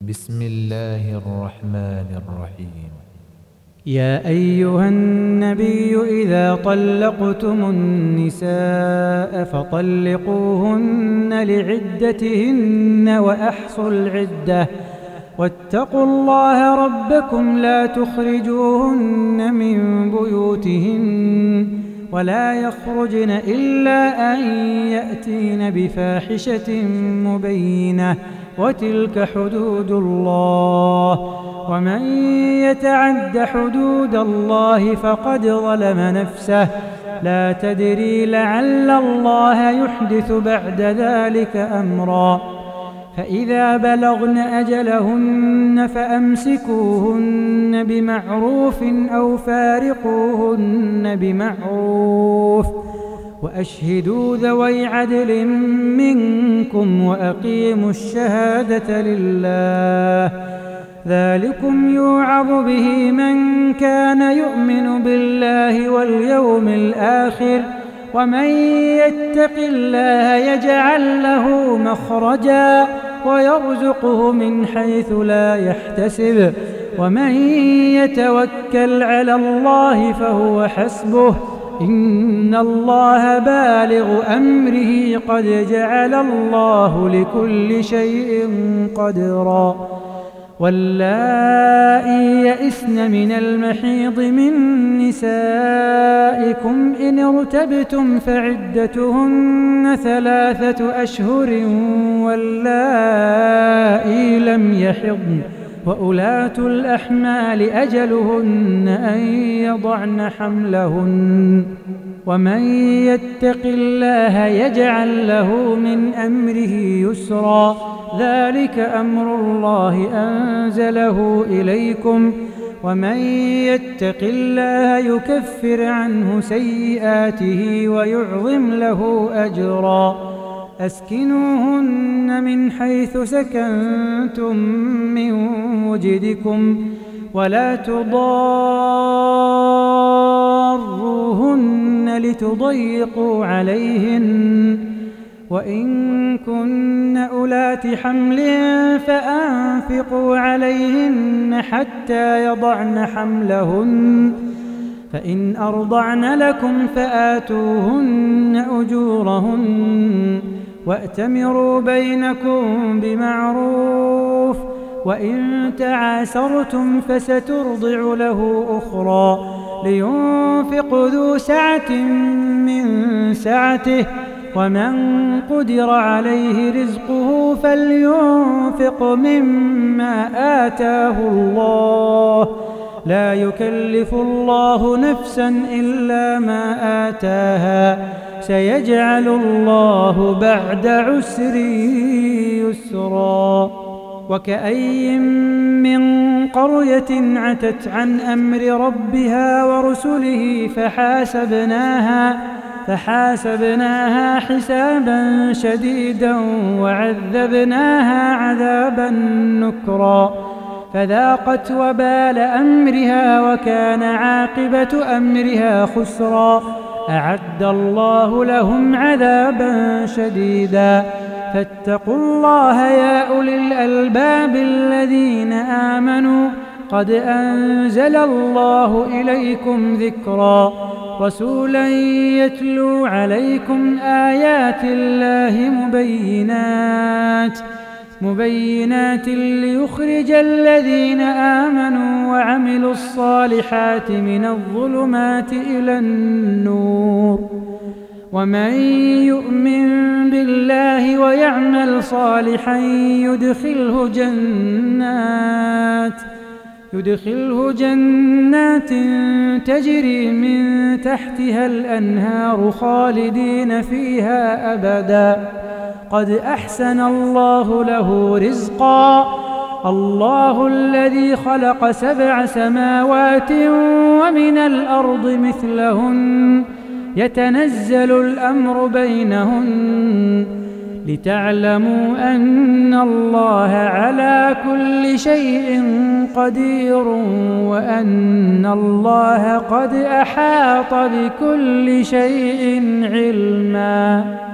بسم الله الرحمن الرحيم. يا أيها النبي إذا طلقتم النساء فطلقوهن لعدتهن وأحصوا العدة واتقوا الله ربكم لا تخرجوهن من بيوتهن ولا يخرجن إلا أن يأتين بفاحشة مبينة وتلك حدود الله ومن يتعد حدود الله فقد ظلم نفسه لا تدري لعل الله يحدث بعد ذلك أمرا فإذا بلغن أجلهن فأمسكوهن بمعروف أو فارقوهن بمعروف وأشهدوا ذوي عدل منكم وأقيموا الشهادة لله ذلكم يوعظ به من كان يؤمن بالله واليوم الآخر ومن يتق الله يجعل له مخرجا ويرزقه من حيث لا يحتسب ومن يتوكل على الله فهو حسبه إن الله بالغ أمره قد جعل الله لكل شيء قدرا واللائي يئسن من المحيض من نسائكم إن ارتبتم فعدتهن 3 أشهر واللائي لم يحضن وأولاة الأحمال أجلهن أن يضعن حملهن ومن يتق الله يجعل له من أمره يسرا ذلك أمر الله أنزله إليكم ومن يتق الله يكفر عنه سيئاته ويعظم له أجرا أسكنوهن من حيث سكنتم من وجدكم ولا تضاروهن لتضيقوا عليهن وإن كن أولات حمل فأنفقوا عليهن حتى يضعن حملهن فإن أرضعن لكم فآتوهن أجورهن وأتمروا بينكم بمعروف وإن تعاسرتم فسترضع له أخرى لينفق ذو سعة من سعته ومن قدر عليه رزقه فلينفق مما آتاه الله لا يكلف الله نفسا إلا ما آتاها سيجعل الله بعد عسر يسرا وكأي من قرية عتت عن أمر ربها ورسله فحاسبناها حسابا شديدا وعذبناها عذابا نكرا فذاقت وبال أمرها وكان عاقبة أمرها خسرا أعد الله لهم عذابا شديدا فاتقوا الله يا أولي الألباب الذين آمنوا قد أنزل الله إليكم ذكرا رسولا يتلو عليكم آيات الله مبينات ليخرج الذين آمنوا وعملوا الصالحات من الظلمات إلى النور ومن يؤمن بالله ويعمل صالحا يدخله جنات تجري من تحتها الأنهار خالدين فيها أبدا قد أحسن الله له رزقا الله الذي خلق 7 سماوات ومن الأرض مثلهن يتنزل الأمر بينهن لتعلموا أن الله على كل شيء قدير وأن الله قد أحاط بكل شيء علما.